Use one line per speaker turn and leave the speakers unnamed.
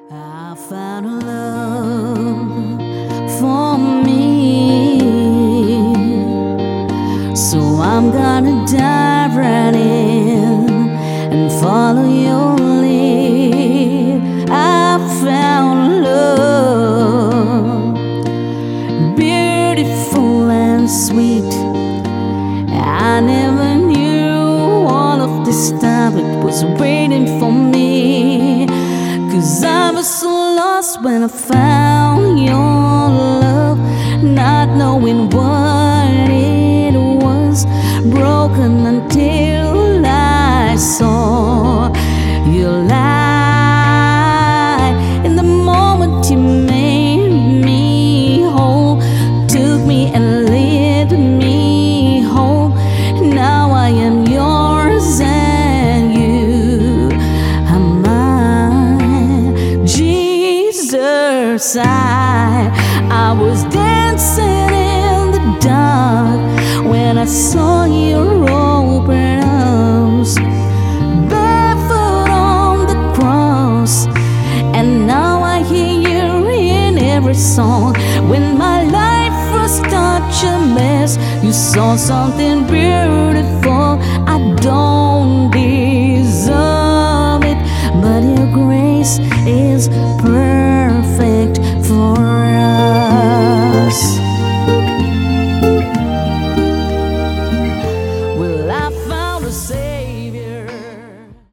I found a love for me, so I'm gonna dive right in and follow your lead. I found love, beautiful and sweet. I never knew all of this time it was waiting for me. 'Cause I was so lost when I found your love, not knowing what it was, broken until I saw your light. In the moment you made me whole, took me and led me home. Now I am yours and you are mine. Jesus, I was dancing in the dark when I saw your open arms, barefoot on the cross. And now I hear you in every song. When my life was such a mess, you saw something beautiful. I don't